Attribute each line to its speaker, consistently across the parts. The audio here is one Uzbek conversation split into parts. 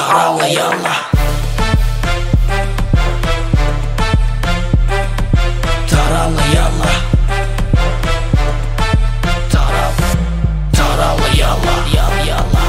Speaker 1: tarala yalla. Tarala yalla. Tarala yalla. Yalla.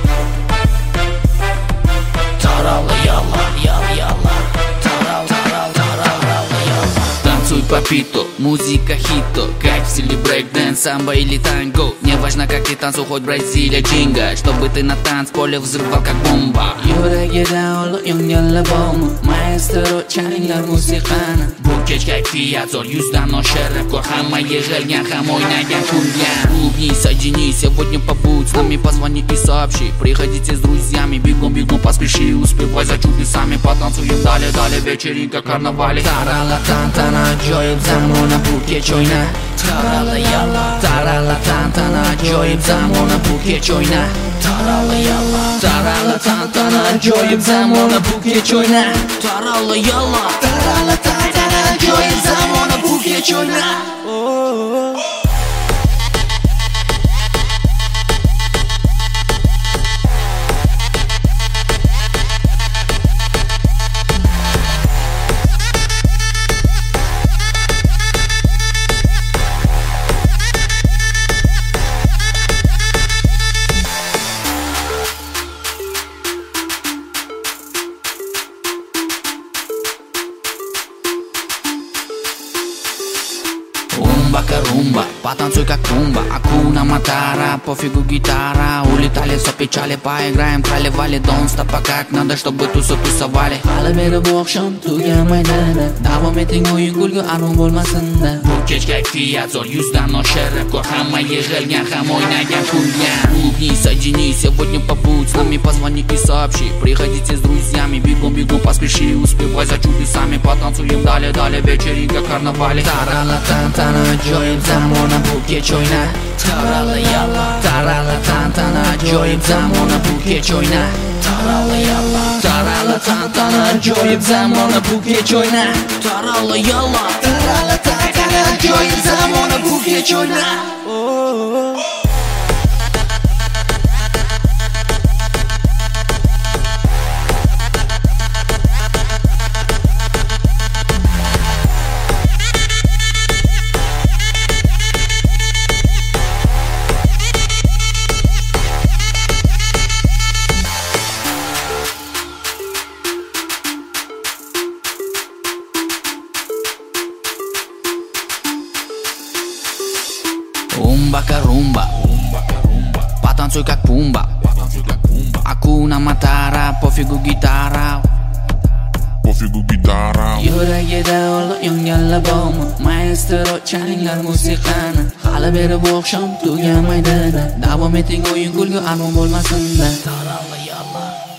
Speaker 1: Tarala yalla. Yalla. Tarala yalla.
Speaker 2: Танцуй попито, музыка хито, кайф в стиле брейк-дэнс, самбо или танго. Не важно, как ты танцуй, хоть Бразилия, джинга, чтобы ты на танцполе взрывал как бомба. Yuragida ol yonganlar bormi? Maestro chalinglar musiqani. Bu kech kayfiyat zo'r, yuzdan oshirib ko'r, hamma yig'ilgan, ham o'ynagan, kulgan. Клубни, соедини, сегодня побудь с нами, позвони и сообщи. Приходите с друзьями, бегом поспеши, успевай за чудесами, потанцуем далее, вечеринка карнавале. Tarala tantana, ajoyib zamona, bu kech o'yna.
Speaker 1: Tarala yalla.
Speaker 2: Tarala tantana, ajoyib zamona, bu kech o'yna.
Speaker 1: Tarala yalla.
Speaker 2: Tarala tantana, ajoyib zamona, bu kech o'yna. Tarala yalla.
Speaker 1: Tarala tantana, ajoyib zamona, bu kech o'yna.
Speaker 2: Rumba, потанцуй как пумба. Акуна Матара, пофигу гитара. Улетали, все печали, поиграем, трали-вали. Don't stop, а как надо, чтобы тусовали. Hali beri bu oqshom tugamaydi. Davom eting o'yin kulgu armon bo'lmasin-da. Bu kech kayfiyat zo'r, yuzdan oshirib ko'r, hamma yig'ilgan, ham o'ynagan, kulgan. Клубни, соедини, сегодня побудь с нами, позвони и сообщи. Приходите с друзьями, бегом поспеши, успевай за чудесами, потанцуем далее, вечеринка карнавале. Tarala tantana, ajoyib zamona, bu kech o'yna.
Speaker 1: Tarala yalla.
Speaker 2: Tarala tantana, ajoyib zamona, bu kech o'yna.
Speaker 1: Tarala yalla.
Speaker 2: Tarala tantana, ajoyib zamona, bu kech o'yna. Tarala yalla.
Speaker 1: Tarala tantana, ajoyib zamona, bu kech o'yna.
Speaker 2: Rumba, потанцуй как пумба. Акуна Матара, пофигу гитара. Yuragida ol yonganlar bormi? Maestro chalinglar musiqani. Hali beri bu oqshom tugamaydi. Davom eting o'yin kulgu armon bo'lmasin-da.
Speaker 1: Tarala yalla.